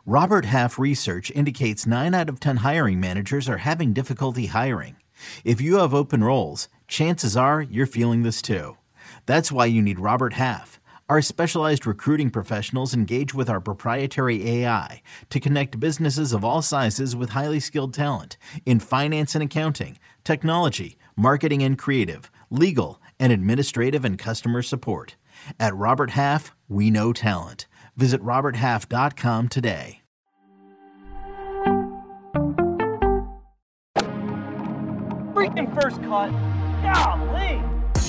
Robert Half research indicates 9 out of 10 hiring managers are having difficulty hiring. If you have open roles, chances are you're feeling this too. That's why you need Robert Half. Our specialized recruiting professionals engage with our proprietary AI to connect businesses of all sizes with highly skilled talent in finance and accounting, technology, marketing and creative, legal, and administrative and customer support. At Robert Half, we know talent. Visit roberthalf.com today. Freaking first cut. Golly.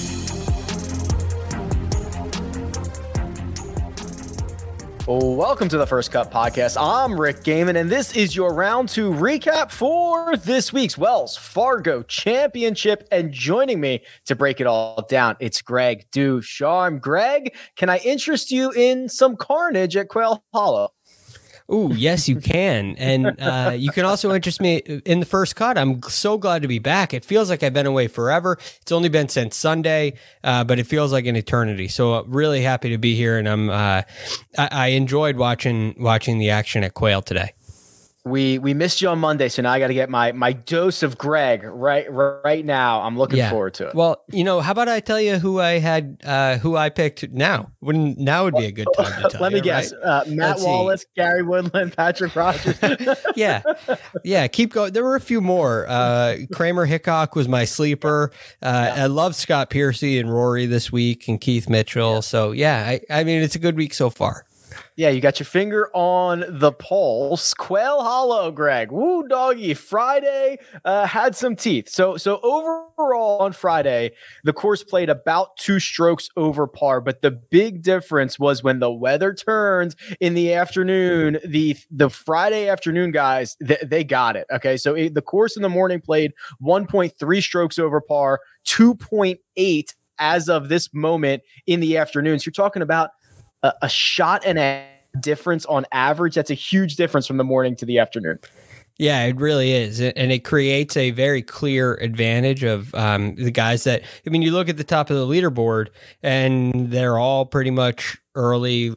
Welcome to the First Cut Podcast. I'm Rick Gaiman, and this is your round 2 recap for this week's Wells Fargo Championship. And joining me to break it all down, it's Greg Ducharme. Greg, can I interest you in some carnage at Quail Hollow? Ooh, yes, you can. And you can also interest me in the First Cut. I'm so glad to be back. It feels like I've been away forever. It's only been since Sunday, but it feels like an eternity. So really happy to be here. And I enjoyed watching the action at Quail today. We missed you on Monday, so now I got to get my dose of Greg right now. I'm looking forward to it. Well, how about I tell you who I picked now? Now would be a good time to tell Let you. me guess. Right? Matt Wallace, Gary Woodland, Patrick Rogers. Yeah. Keep going. There were a few more. Kramer Hickok was my sleeper. I love Scott Piercy and Rory this week and Keith Mitchell. Yeah. So I mean, it's a good week so far. Yeah, you got your finger on the pulse. Quail Hollow, Greg. Woo, doggy. Friday had some teeth. So overall on Friday, the course played about 2 strokes over par. But the big difference was when the weather turned in the afternoon. The Friday afternoon guys, they got it. Okay, so the course in the morning played 1.3 strokes over par, 2.8 as of this moment in the afternoon. So you're talking about a shot and a difference on average. That's a huge difference from the morning to the afternoon. Yeah, it really is. And it creates a very clear advantage of the guys that, you look at the top of the leaderboard and they're all pretty much late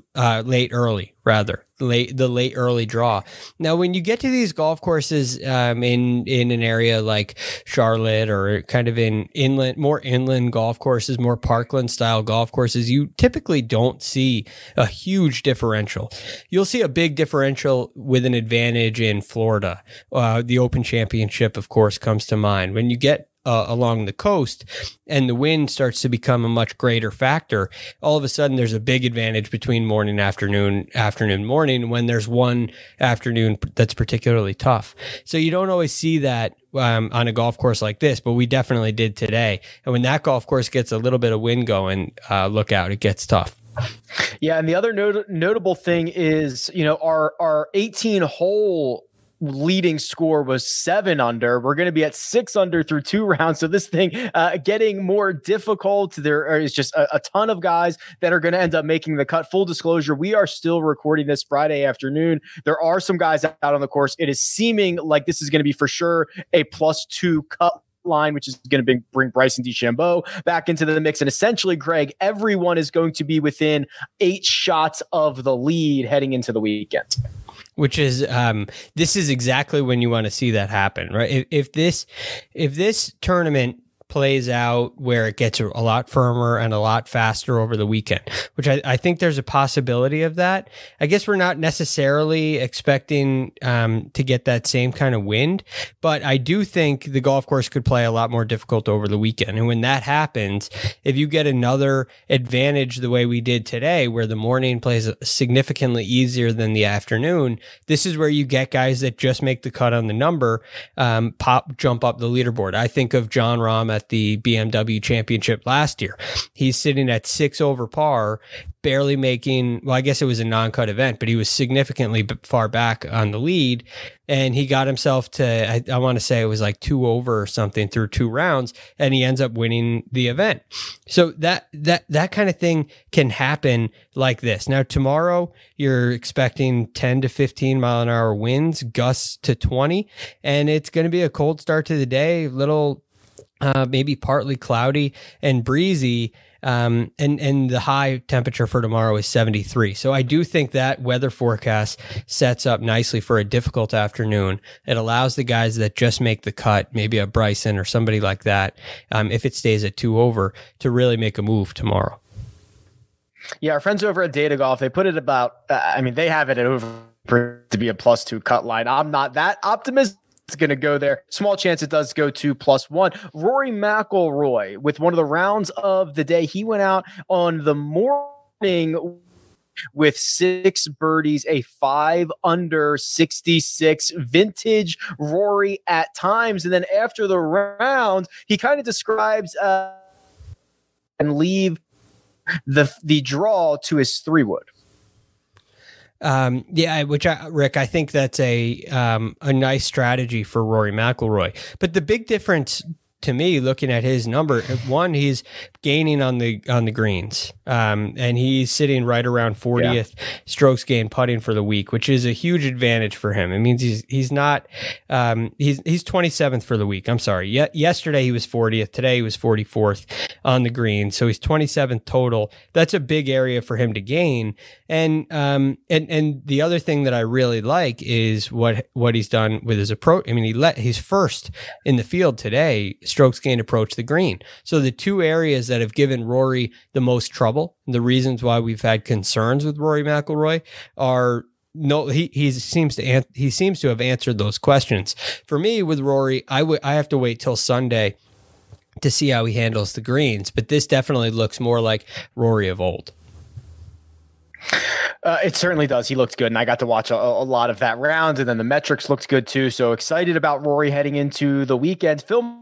early draw. Now, when you get to these golf courses in an area like Charlotte or kind of in more inland golf courses, more Parkland style golf courses, you typically don't see a huge differential. You'll see a big differential with an advantage in Florida. The Open Championship, of course, comes to mind. When you get along the coast and the wind starts to become a much greater factor, all of a sudden there's a big advantage between morning, afternoon, morning, when there's one afternoon that's particularly tough. So you don't always see that on a golf course like this, but we definitely did today. And when that golf course gets a little bit of wind going, look out, it gets tough. Yeah, and the other notable thing is, our 18-hole leading score was 7 under. We're going to be at 6 under through 2 rounds. So this thing getting more difficult. There is just a ton of guys that are going to end up making the cut. Full disclosure, we are still recording this Friday afternoon. There are some guys out on the course. It is seeming like this is going to be for sure a +2 cut line, which is going to bring Bryson DeChambeau back into the mix. And essentially, Greg, everyone is going to be within 8 shots of the lead heading into the weekend. Which is, this is exactly when you want to see that happen, right? If this tournament plays out where it gets a lot firmer and a lot faster over the weekend, which I think there's a possibility of that. I guess we're not necessarily expecting to get that same kind of wind, but I do think the golf course could play a lot more difficult over the weekend. And when that happens, if you get another advantage the way we did today, where the morning plays significantly easier than the afternoon, this is where you get guys that just make the cut on the number, jump up the leaderboard. I think of Jon Rahm at the BMW Championship last year. He's sitting at 6 over par, barely making, well, I guess it was a non-cut event, but he was significantly far back on the lead. And he got himself to, I want to say it was like 2 over or something through 2 rounds, and he ends up winning the event. So that kind of thing can happen like this. Now, tomorrow, you're expecting 10 to 15 mile an hour winds, gusts to 20, and it's going to be a cold start to the day, little maybe partly cloudy and breezy. And the high temperature for tomorrow is 73. So I do think that weather forecast sets up nicely for a difficult afternoon. It allows the guys that just make the cut, maybe a Bryson or somebody like that, if it stays at 2 over, to really make a move tomorrow. Yeah, our friends over at Data Golf, they put it about, they have it at over to be a +2 cut line. I'm not that optimistic it's going to go there. Small chance it does go to +1. Rory McIlroy, with one of the rounds of the day, he went out on the morning with 6 birdies, a 5 under 66 vintage Rory at times. And then after the round, he kind of describes and leave the draw to his 3-wood. Rick, I think that's a nice strategy for Rory McIlroy. But the big difference to me, looking at his number, one, he's gaining on the greens, and he's sitting right around 40th strokes gained putting for the week, which is a huge advantage for him. It means he's not he's 27th for the week. I'm sorry. Yesterday he was 40th. Today he was 44th on the green, so he's 27th total. That's a big area for him to gain. And the other thing that I really like is what he's done with his approach. I mean, he's first in the field today, strokes gained approach the green. So the two areas that have given Rory the most trouble, the reasons why we've had concerns with Rory McIlroy are he seems to have answered those questions. For me with Rory, I have to wait till Sunday to see how he handles the greens, but this definitely looks more like Rory of old. It certainly does. He looked good, and I got to watch a lot of that round, and then the metrics looked good too. So excited about Rory heading into the weekend. Phil,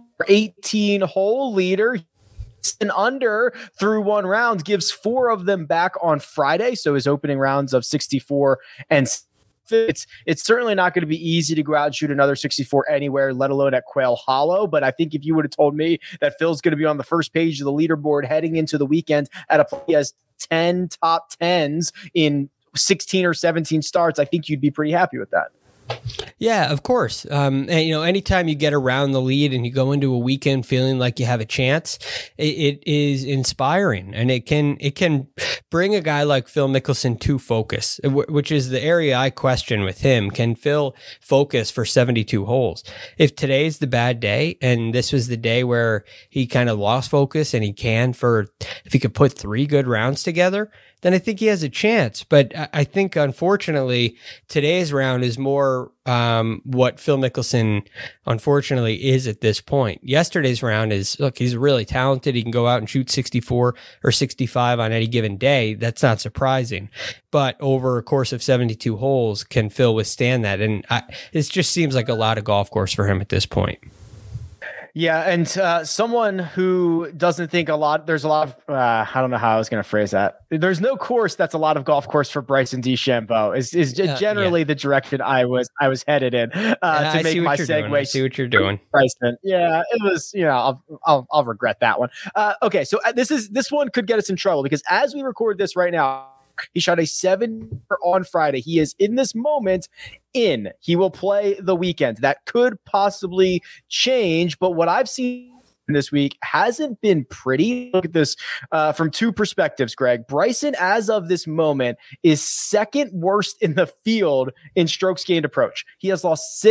18-hole leader, and under through 1 round, gives 4 of them back on Friday. So his opening rounds of 64 and it's certainly not going to be easy to go out and shoot another 64 anywhere, let alone at Quail Hollow. But I think if you would have told me that Phil's going to be on the first page of the leaderboard heading into the weekend at a play as 10 top 10s in 16 or 17 starts, I think you'd be pretty happy with that. Yeah, of course. And anytime you get around the lead and you go into a weekend feeling like you have a chance, it is inspiring, and it can bring a guy like Phil Mickelson to focus, which is the area I question with him. Can Phil focus for 72 holes? If today's the bad day and this was the day where he kind of lost focus and if he could put 3 good rounds together, then I think he has a chance. But I think, unfortunately, today's round is more what Phil Mickelson, unfortunately, is at this point. Yesterday's round is, look, he's really talented. He can go out and shoot 64 or 65 on any given day. That's not surprising. But over a course of 72 holes, can Phil withstand that? And it just seems like a lot of golf course for him at this point. Yeah, and someone who doesn't think there's a lot of, I don't know how I was going to phrase that. There's no course that's a lot of golf course for Bryson DeChambeau is generally the direction I was headed in to make my segue. I see what you're doing, Bryson. Yeah, it was. I'll regret that one. Okay, so this one could get us in trouble because as we record this right now, he shot a 7 on Friday. He is in this moment he will play the weekend. That could possibly change, but what I've seen this week hasn't been pretty. Look at this from 2 perspectives, Greg. Bryson, as of this moment, is 2nd worst in the field in strokes gained approach. He has lost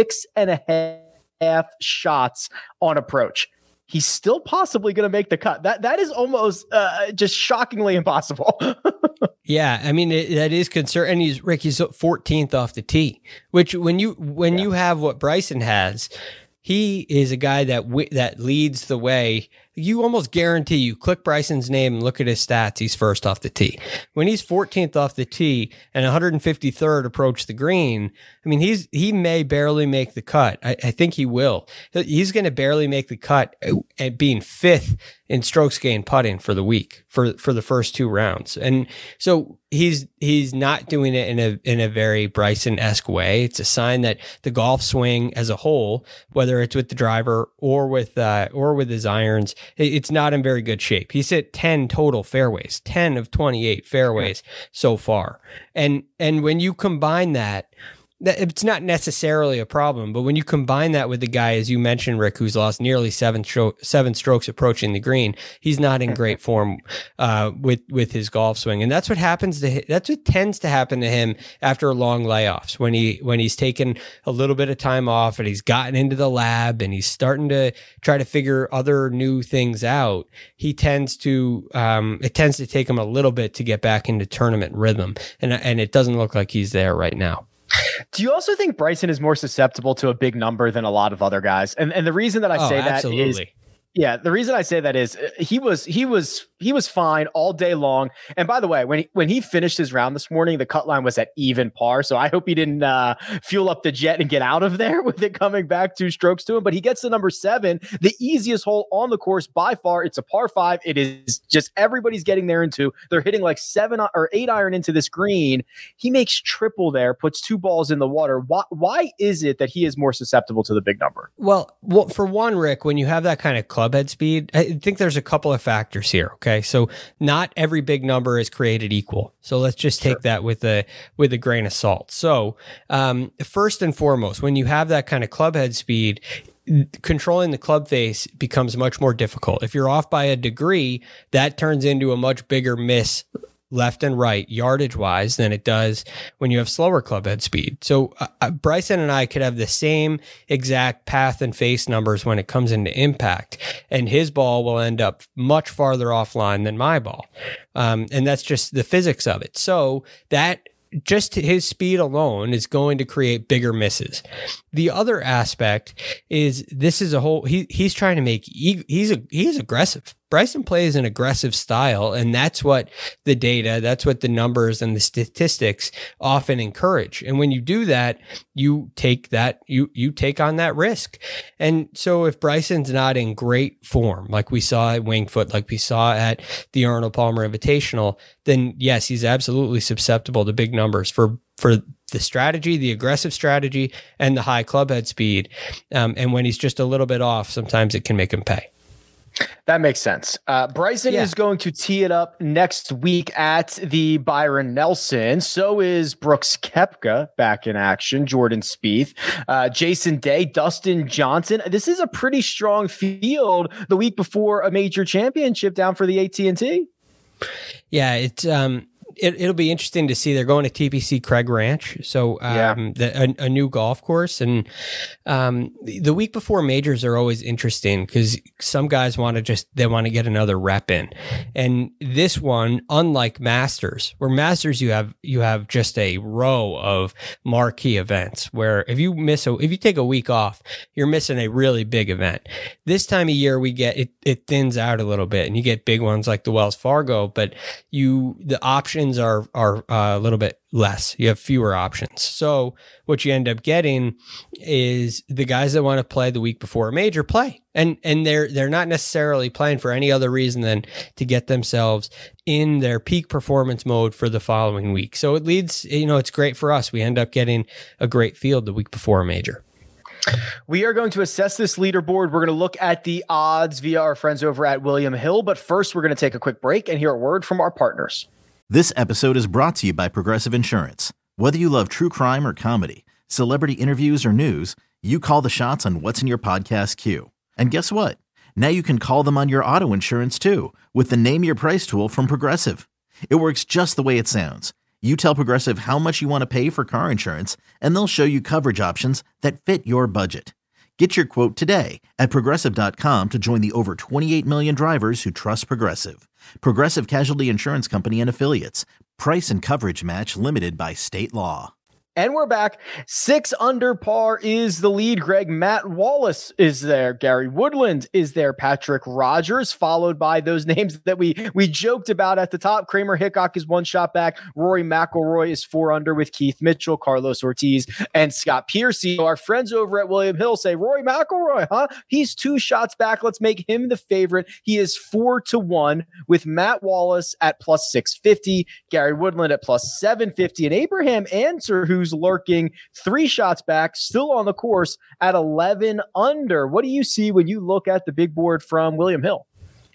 6.5 shots on approach. He's still possibly going to make the cut. That is almost just shockingly impossible. Yeah, I mean that is concern. And he's 14th off the tee, which when you have what Bryson has, he is a guy that leads the way. You almost guarantee you click Bryson's name and look at his stats. He's first off the tee. When he's 14th off the tee and 153rd approach the green, I mean, he may barely make the cut. I think he will. He's going to barely make the cut at being 5th in strokes gained putting for the week for the first 2 rounds. And so he's not doing it in a very Bryson-esque way. It's a sign that the golf swing as a whole, whether it's with the driver or with his irons, it's not in very good shape. He's hit 10 total fairways, 10 of 28 fairways so far. And when you combine that it's not necessarily a problem. But when you combine that with the guy, as you mentioned, Rick, who's lost nearly seven strokes approaching the green, he's not in great form with his golf swing, and that's what happens to him. That's what tends to happen to him after long layoffs, when he's taken a little bit of time off and he's gotten into the lab and he's starting to try to figure other new things out. He tends to it tends to take him a little bit to get back into tournament rhythm, and it doesn't look like he's there right now. Do you also think Bryson is more susceptible to a big number than a lot of other guys? And the reason that I say that is, the reason I say that is he was fine all day long. And by the way, when he finished his round this morning, the cut line was at even par. So I hope he didn't fuel up the jet and get out of there with it coming back 2 strokes to him. But he gets to number 7, the easiest hole on the course by far. It's a par 5. It is just everybody's getting there into. They're hitting like 7 or 8 iron into this green. He makes triple there, puts 2 balls in the water. Why is it that he is more susceptible to the big number? Well, for one, Rick, when you have that kind of clubhead speed, I think there's a couple of factors here. Okay. So not every big number is created equal. So let's just take that with a grain of salt. So first and foremost, when you have that kind of clubhead speed, controlling the club face becomes much more difficult. If you're off by a degree, that turns into a much bigger miss left and right yardage wise than it does when you have slower clubhead speed. So Bryson and I could have the same exact path and face numbers when it comes into impact, and his ball will end up much farther offline than my ball. And that's just the physics of it. So that just his speed alone is going to create bigger misses. The other aspect is this is a whole, he's trying to make, he's aggressive. Bryson plays an aggressive style, and that's what the data, that's what the numbers and the statistics often encourage. And when you do that, you take on that risk. And so if Bryson's not in great form, like we saw at Winged Foot, like we saw at the Arnold Palmer Invitational, then yes, he's absolutely susceptible to big numbers for the strategy, the aggressive strategy, and the high clubhead speed. And when he's just a little bit off, sometimes it can make him pay. That makes sense. Bryson is going to tee it up next week at the Byron Nelson. So is Brooks Koepka back in action, Jordan Spieth, Jason Day, Dustin Johnson. This is a pretty strong field the week before a major championship down for the AT&T. Yeah, it's it'll be interesting to see. They're going to TPC Craig Ranch, so a new golf course. And the week before majors are always interesting because some guys want to get another rep in. And this one, unlike Masters, where Masters you have just a row of marquee events where if you take a week off, you're missing a really big event. This time of year we get it thins out a little bit, and you get big ones like the Wells Fargo, but the options are a little bit less. You have fewer options. So what you end up getting is the guys that want to play the week before a major play. And they're not necessarily playing for any other reason than to get themselves in their peak performance mode for the following week. So it leads, it's great for us. We end up getting a great field the week before a major. We are going to assess this leaderboard. We're going to look at the odds via our friends over at William Hill. But first, we're going to take a quick break and hear a word from our partners. This episode is brought to you by Progressive Insurance. Whether you love true crime or comedy, celebrity interviews or news, you call the shots on what's in your podcast queue. And guess what? Now you can call them on your auto insurance too with the Name Your Price tool from Progressive. It works just the way it sounds. You tell Progressive how much you want to pay for car insurance, and they'll show you coverage options that fit your budget. Get your quote today at Progressive.com to join the over 28 million drivers who trust Progressive. Progressive Casualty Insurance Company and Affiliates. Price and coverage match limited by state law. And we're back. 6 under par is the lead. Greg, Matt Wallace is there. Gary Woodland is there. Patrick Rogers, followed by those names that we joked about at the top. Kramer Hickok is 1 shot back. Rory McIlroy is 4 under with Keith Mitchell, Carlos Ortiz, and Scott Piercy. Our friends over at William Hill say, Rory McIlroy, huh? He's 2 shots back. Let's make him the favorite. He is 4-1 with Matt Wallace at plus 650, Gary Woodland at plus 750, and Abraham Ancer, who's lurking 3 shots back, still on the course at 11 under. What do you see when you look at the big board from William Hill?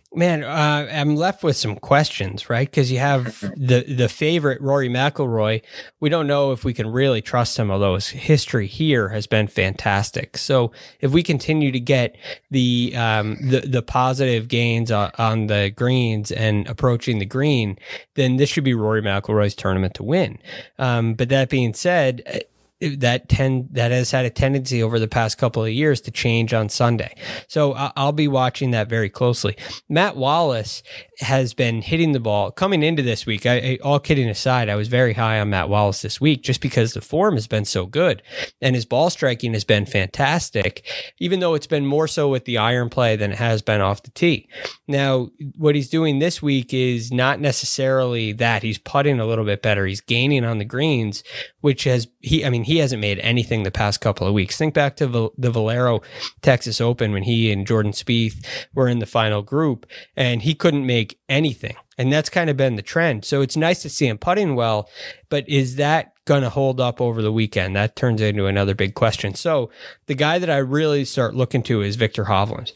Man, I'm left with some questions, right? Because you have the favorite, Rory McIlroy. We don't know if we can really trust him, although his history here has been fantastic. So if we continue to get the positive gains on the greens and approaching the green, then this should be Rory McIlroy's tournament to win. But that being said, that has had a tendency over the past couple of years to change on Sunday. So I'll be watching that very closely. Matt Wallace has been hitting the ball coming into this week. All kidding aside, I was very high on Matt Wallace this week just because the form has been so good and his ball striking has been fantastic, even though it's been more so with the iron play than it has been off the tee. Now, what he's doing this week is not necessarily that. He's putting a little bit better. He's gaining on the greens, which he hasn't made anything the past couple of weeks. Think back to the Valero Texas Open when he and Jordan Spieth were in the final group and he couldn't make anything. And that's kind of been the trend. So it's nice to see him putting well, but is that going to hold up over the weekend? That turns into another big question. So the guy that I really start looking to is Viktor Hovland.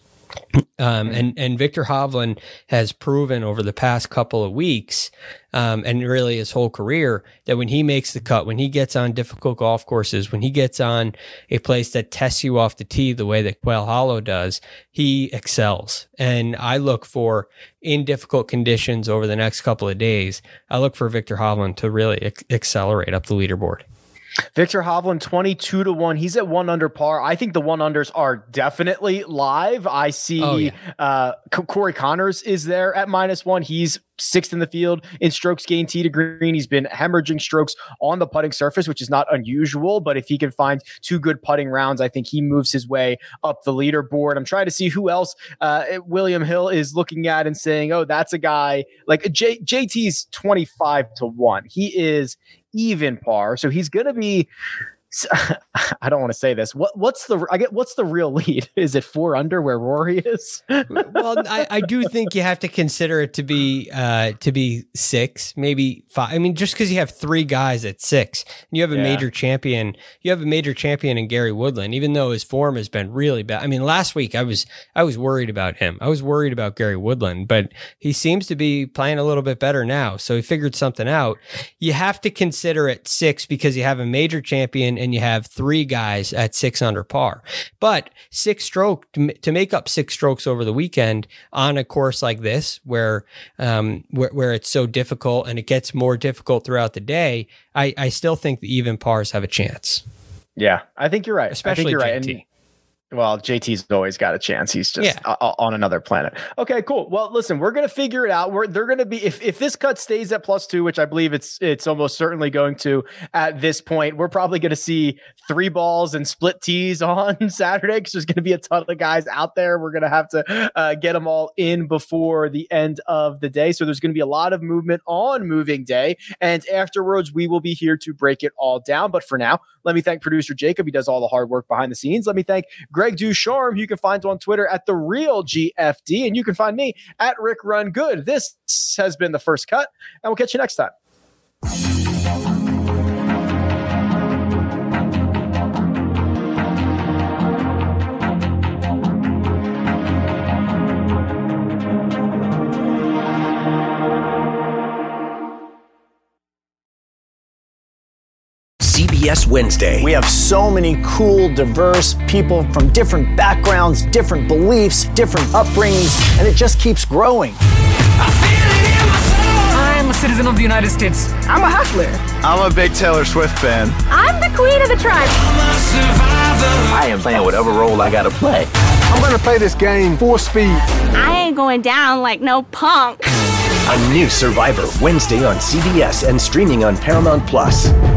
And Viktor Hovland has proven over the past couple of weeks, and really his whole career, that when he makes the cut, when he gets on difficult golf courses, when he gets on a place that tests you off the tee the way that Quail Hollow does, he excels. And I look for, in difficult conditions over the next couple of days, I look for Viktor Hovland to really accelerate up the leaderboard. Viktor Hovland, 22-1. He's at 1 under par. I think the 1 unders are definitely live. I see Corey Connors is there at -1. He's 6th in the field in strokes gained tee to green. He's been hemorrhaging strokes on the putting surface, which is not unusual, but if he can find 2 good putting rounds, I think he moves his way up the leaderboard. I'm trying to see who else William Hill is looking at and saying, oh, that's a guy like JT's 25-1. He is even par, so he's going to be, I don't want to say this. What's the real lead? Is it 4 under where Rory is? Well, I do think you have to consider it to be 6, maybe 5. I mean, just because you have 3 guys at 6, and you have a major champion. You have a major champion in Gary Woodland, even though his form has been really bad. I mean, last week I was worried about him. I was worried about Gary Woodland, but he seems to be playing a little bit better now. So he figured something out. You have to consider it 6 because you have a major champion and you have 3 guys at 6 under par. But 6 stroke to make up 6 strokes over the weekend on a course like this, where it's so difficult and it gets more difficult throughout the day, I still think the even pars have a chance. Yeah, I think you're right. Especially JT. Well, JT's always got a chance. He's just on another planet. Okay, cool. Well, listen, we're going to figure it out. They're going to be, if this cut stays at +2, which I believe it's almost certainly going to at this point, we're probably going to see 3 balls and split tees on Saturday because there's going to be a ton of guys out there. We're going to have to get them all in before the end of the day. So there's going to be a lot of movement on moving day. And afterwards, we will be here to break it all down. But for now, let me thank producer Jacob. He does all the hard work behind the scenes. Let me thank Greg Ducharme, who you can find on Twitter at The Real GFD, and you can find me at Rick Run Good. This has been The First Cut, and we'll catch you next time. CBS Wednesday. We have so many cool, diverse people from different backgrounds, different beliefs, different upbringings, and it just keeps growing. I'm a citizen of the United States. I'm a hustler. I'm a big Taylor Swift fan. I'm the queen of the tribe. I am playing whatever role I gotta play. I'm gonna play this game full speed. I ain't going down like no punk. A new Survivor Wednesday on CBS and streaming on Paramount Plus.